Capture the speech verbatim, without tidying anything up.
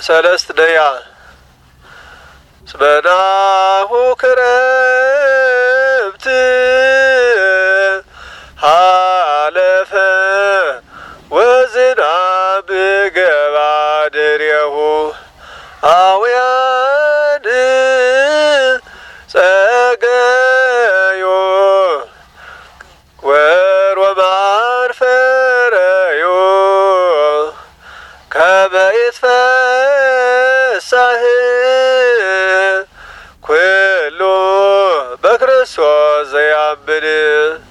ሰለስት ደያ ስበናሁ ክረምት ሃለፈ ወዝናብ ገባ ድሬሁ አውያን ጸገዮ ወሮማን ፈረዮ ከመ ይትፈሳህ ኩሉ በክርስቶስ ዘያምን